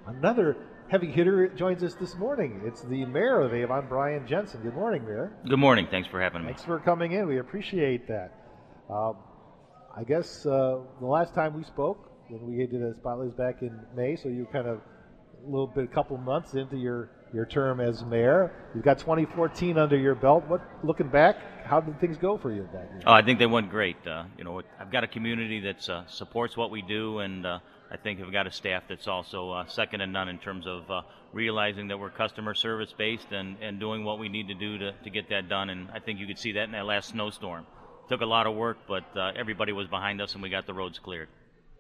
Another heavy hitter joins us this morning. It's the mayor of Avon, Brian Jensen. Good morning, Mayor. Good morning. Thanks for having me. Thanks for coming in. We appreciate that. I guess the last time we spoke, when we did a spotlight, was back in May, so you kind of a couple months into your term as mayor. You've got 2014 under your belt. Looking back, how did things go for you that year? Oh, I think they went great. I've got a community that supports what we do, and I think I've got a staff that's also second to none in terms of realizing that we're customer service based and doing what we need to do to get that done. And I think you could see that in that last snowstorm. It took a lot of work, but everybody was behind us, and we got the roads cleared.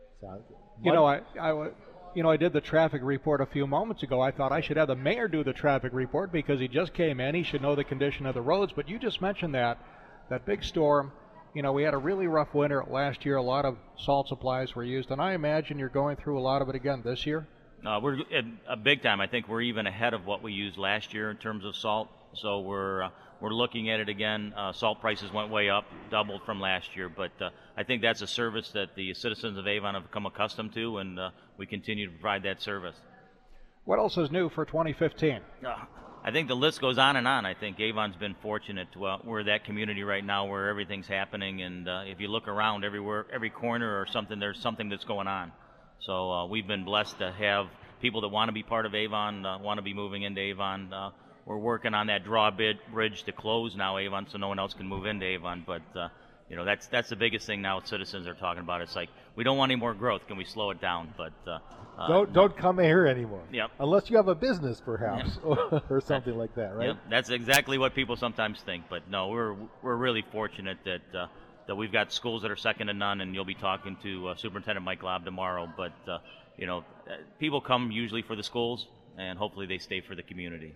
I did the traffic report a few moments ago. I thought I should have the mayor do the traffic report because he just came in. He should know the condition of the roads. But you just mentioned that big storm. We had a really rough winter last year. A lot of salt supplies were used, and I imagine you're going through a lot of it again this year. We're a big time. I think we're even ahead of what we used last year in terms of salt. So we're looking at it again. Salt prices went way up, doubled from last year. But I think that's a service that the citizens of Avon have become accustomed to, and we continue to provide that service. What else is new for 2015? I think the list goes on and on. I think Avon's been fortunate. We're that community right now where everything's happening, and if you look around everywhere, every corner or something, there's something that's going on. So we've been blessed to have people that want to be part of Avon, want to be moving into Avon. We're working on that drawbridge to close now Avon so no one else can move into Avon. But that's the biggest thing now citizens are talking about. It's like, we don't want any more growth. Can we slow it down? But don't come here anymore. Yep. Unless you have a business, perhaps, yep. or something like that, right? Yep. That's exactly what people sometimes think. But no, we're really fortunate that we've got schools that are second to none, and you'll be talking to Superintendent Mike Lobb tomorrow. But people come usually for the schools, and hopefully they stay for the community.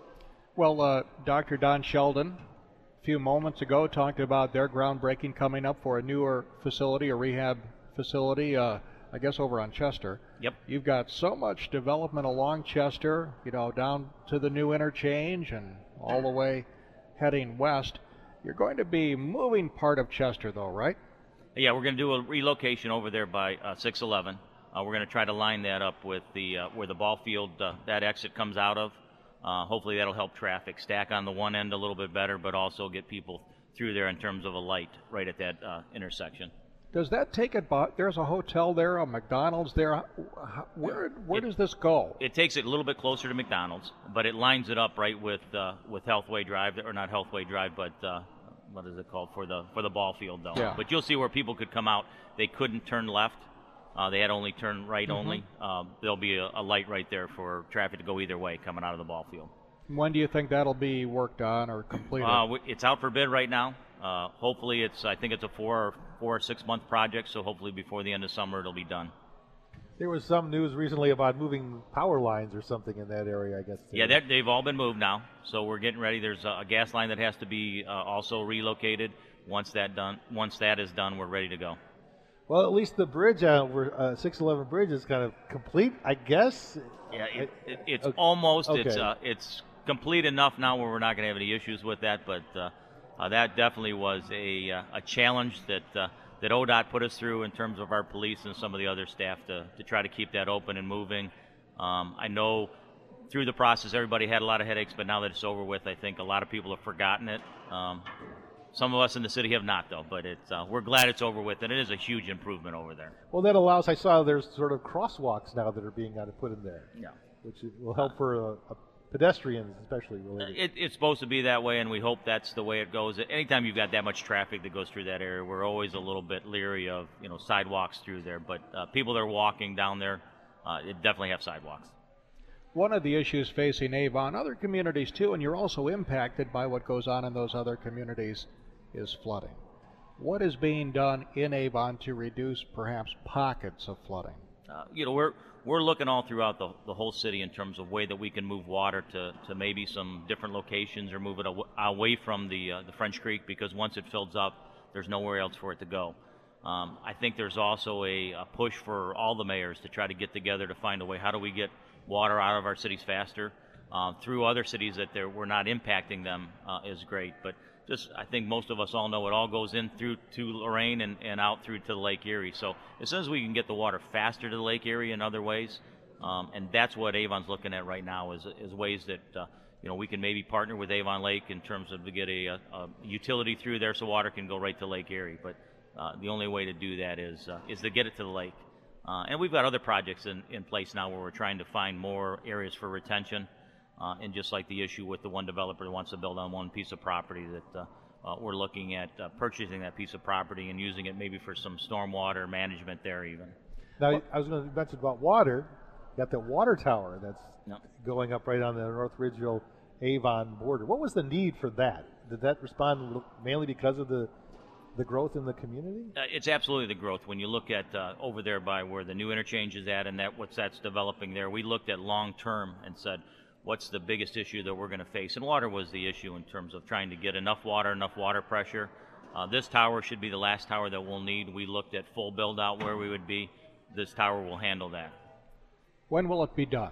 Well, Dr. Don Sheldon, a few moments ago, talked about their groundbreaking coming up for a newer facility, a rehab facility, I guess over on Chester. Yep. You've got so much development along Chester, down to the new interchange and all the way heading west. You're going to be moving part of Chester, though, right? Yeah, we're going to do a relocation over there by 611. We're going to try to line that up with where the ball field, that exit comes out of. Hopefully that'll help traffic stack on the one end a little bit better, but also get people through there in terms of a light right at that intersection. Does that take it? There's a hotel there, a McDonald's there. Where does this go? It takes it a little bit closer to McDonald's, but it lines it up right with Healthway Drive, or not Healthway Drive, but what is it called for the ball field though? Yeah. But you'll see where people could come out. They couldn't turn left. They had only turn right only. There'll be a light right there for traffic to go either way coming out of the ball field. When do you think that'll be worked on or completed? It's out for bid right now. Hopefully I think it's a 4 or 6 month project, so hopefully before the end of summer it'll be done. There was some news recently about moving power lines or something in that area, I guess. Yeah, they've all been moved now, so we're getting ready. There's a gas line that has to be also relocated. Once that is done, we're ready to go. Well, at least the bridge over 611 bridge is kind of complete, I guess. Yeah, it's okay. Almost. Okay. It's complete enough now where we're not going to have any issues with that. But that definitely was a challenge that ODOT put us through in terms of our police and some of the other staff to try to keep that open and moving. I know through the process everybody had a lot of headaches, but now that it's over with, I think a lot of people have forgotten it. Some of us in the city have not, though, but we're glad it's over with, and it is a huge improvement over there. Well, that allows, I saw there's sort of crosswalks now that are being put in there. Yeah. Which will help for pedestrians, especially related. It's supposed to be that way, and we hope that's the way it goes. Anytime you've got that much traffic that goes through that area, we're always a little bit leery of sidewalks through there. But people that are walking down there, it definitely have sidewalks. One of the issues facing Avon, other communities too, and you're also impacted by what goes on in those other communities, is flooding. What is being done in Avon to reduce perhaps pockets of flooding? We're looking all throughout the whole city in terms of way that we can move water to maybe some different locations or move it away from the French Creek, because once it fills up, there's nowhere else for it to go. I think there's also a push for all the mayors to try to get together to find a way. How do we get water out of our cities faster? Through other cities that we're not impacting them is great. But I think most of us all know it all goes in through to Lorain and out through to Lake Erie. So as soon as we can get the water faster to Lake Erie in other ways, And that's what Avon's looking at right now is ways that we can maybe partner with Avon Lake in terms of to get a utility through there so water can go right to Lake Erie. But the only way to do that is to get it to the lake. And we've got other projects in place now where we're trying to find more areas for retention. And just like the issue with the one developer that wants to build on one piece of property, that we're looking at purchasing that piece of property and using it maybe for some stormwater management there even. Now, I was going to mention about water. You got that water tower that's Yep. going up right on the North Ridgeville Avon border. What was the need for that? Did that respond mainly because of the growth in the community? It's absolutely the growth. When you look at over there by where the new interchange is at and that's developing there, we looked at long term and said, what's the biggest issue that we're going to face? And water was the issue in terms of trying to get enough water pressure. This tower should be the last tower that we'll need. We looked at full build out where we would be. This tower will handle that. When will it be done?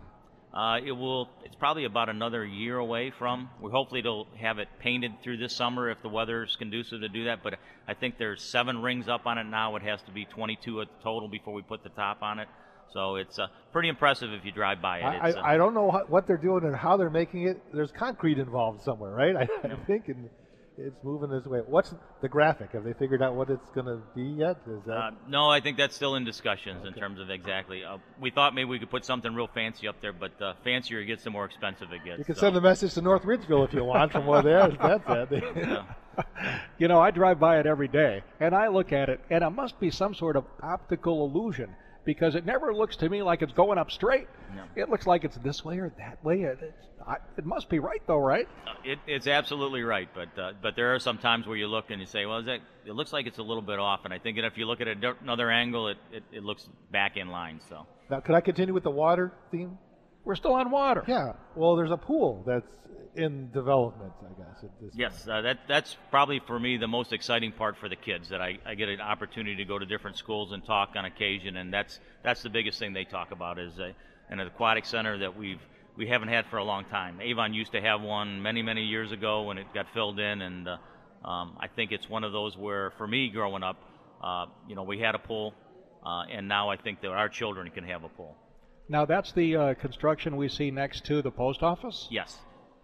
It's probably about another year away from. We hopefully it'll have it painted through this summer if the weather's conducive to do that. But I think there's 7 rings up on it now. It has to be 22 at total before we put the top on it. So it's pretty impressive if you drive by it. I don't know what they're doing and how they're making it. There's concrete involved somewhere, right? I think, and it's moving this way. What's the graphic? Have they figured out what it's going to be yet? Is that... No, I think that's still in discussions in terms of exactly. We thought maybe we could put something real fancy up there, but fancier it gets, the more expensive it gets. You can send a message to North Ridgeville if you want from where that's at. Yeah. I drive by it every day, and I look at it, and it must be some sort of optical illusion, because it never looks to me like it's going up straight. No. It looks like it's this way or that way. It must be right, though, right? It's absolutely right, but there are some times where you look and you say, well, it looks like it's a little bit off, and I think that if you look at another angle, it looks back in line. So now, could I continue with the water theme? We're still on water. Yeah. Well, there's a pool that's in development, I guess. At this yes, that's probably for me the most exciting part for the kids, that I get an opportunity to go to different schools and talk on occasion, and that's the biggest thing they talk about is an aquatic center that we haven't had for a long time. Avon used to have one many years ago when it got filled in, and I think it's one of those where, for me growing up, we had a pool, and now I think that our children can have a pool. Now that's the construction we see next to the post office? Yes.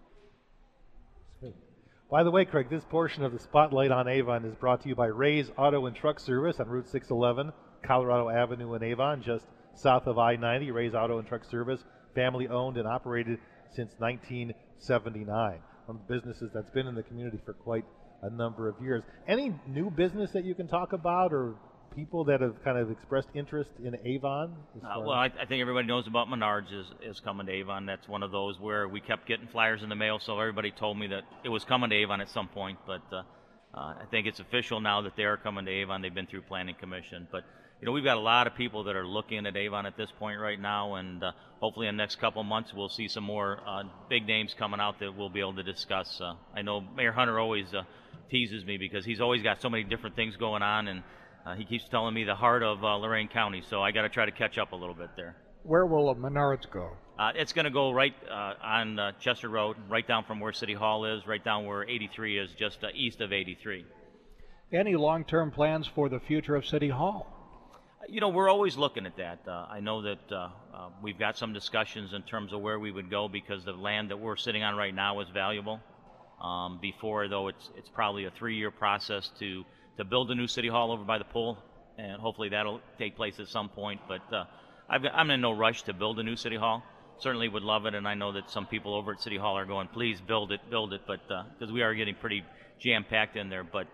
By the way, Craig, this portion of the Spotlight on Avon is brought to you by Ray's Auto and Truck Service on Route 611, Colorado Avenue in Avon, just south of I-90. Ray's Auto and Truck Service, family owned and operated since 1979. One of the businesses that's been in the community for quite a number of years. Any new business that you can talk about, or people that have kind of expressed interest in Avon? Well, I think everybody knows about Menards is coming to Avon. That's one of those where we kept getting flyers in the mail, so everybody told me that it was coming to Avon at some point. But I think it's official now that they are coming to Avon. They've been through Planning Commission. But we've got a lot of people that are looking at Avon at this point right now, and hopefully in the next couple of months we'll see some more big names coming out that we'll be able to discuss. I know Mayor Hunter always teases me because he's always got so many different things going on, and he keeps telling me the heart of Lorain County, so I got to try to catch up a little bit there. Where will Menards go? It's going to go right on Chester Road, right down from where City Hall is, right down where 83 is, just east of 83. Any long-term plans for the future of City Hall? We're always looking at that. I know that we've got some discussions in terms of where we would go, because the land that we're sitting on right now is valuable. Before, though, it's probably a 3-year process to build a new City Hall over by the pool, and hopefully that'll take place at some point. But I'm in no rush to build a new City Hall. Certainly would love it, and I know that some people over at City Hall are going, please build it, but because we are getting pretty jam-packed in there. But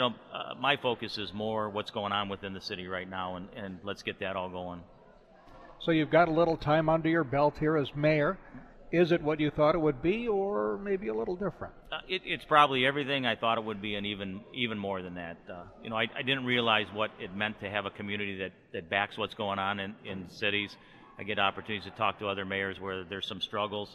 my focus is more what's going on within the city right now, and let's get that all going. So you've got a little time under your belt here as mayor. Is it what you thought it would be, or maybe a little different? It's probably everything I thought it would be, and even more than that. I didn't realize what it meant to have a community that backs what's going on in cities. I get opportunities to talk to other mayors where there's some struggles.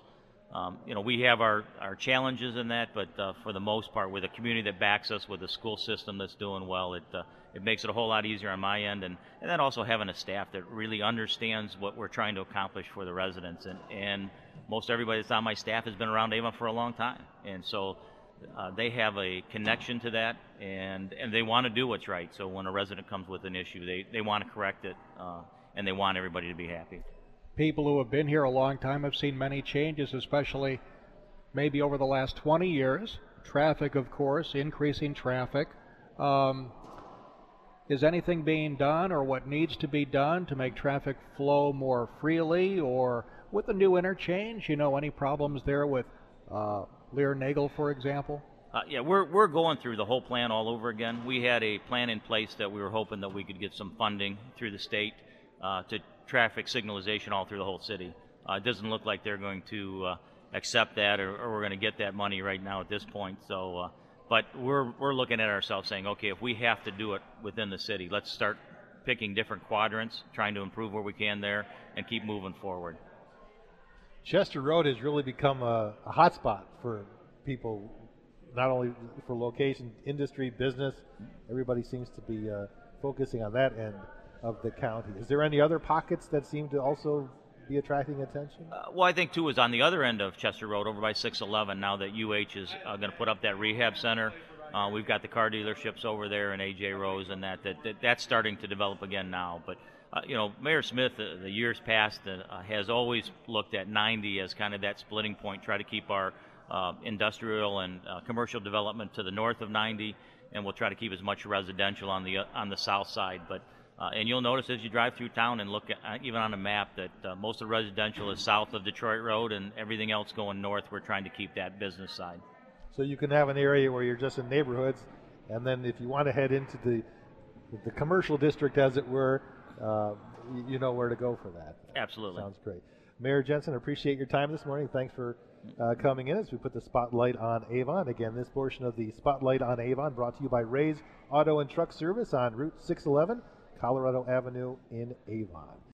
We have our challenges in that, but for the most part, with a community that backs us, with a school system that's doing well, it makes it a whole lot easier on my end, and then also having a staff that really understands what we're trying to accomplish for the residents, and most everybody that's on my staff has been around Avon for a long time, and so they have a connection to that, and they want to do what's right. So when a resident comes with an issue, they want to correct it, and they want everybody to be happy. people who have been here a long time have seen many changes, especially maybe over the last 20 years. Traffic, of course, increasing traffic. Is anything being done or what needs to be done to make traffic flow more freely, or with the new interchange, any problems there with Lear Nagel, for example? Yeah, we're going through the whole plan all over again. We had a plan in place that we were hoping that we could get some funding through the state to traffic signalization all through the whole city. It doesn't look like they're going to accept that, or we're going to get that money right now at this point. So, but we're looking at ourselves saying, okay, if we have to do it within the city, let's start picking different quadrants, trying to improve where we can there, and keep moving forward. Chester Road has really become a hotspot for people, not only for location, industry, business. Everybody seems to be focusing on that end of the county. Is there any other pockets that seem to also be attracting attention? Well, I think, too, is on the other end of Chester Road, over by 611, now that UH is going to put up that rehab center. We've got the car dealerships over there and AJ Rose, and that's starting to develop again now. But Mayor Smith, the years past, has always looked at 90 as kind of that splitting point, try to keep our industrial and commercial development to the north of 90, and we'll try to keep as much residential on the south side. But and you'll notice as you drive through town and look at, even on a map, that most of the residential is south of Detroit Road, and everything else going north. We're trying to keep that business side. So you can have an area where you're just in neighborhoods, and then if you want to head into the commercial district, as it were, you know where to go for that. Absolutely. Sounds great. Mayor Jensen, appreciate your time this morning. Thanks for coming in as we put the spotlight on Avon. Again, this portion of the Spotlight on Avon brought to you by Ray's Auto and Truck Service on Route 611, Colorado Avenue in Avon.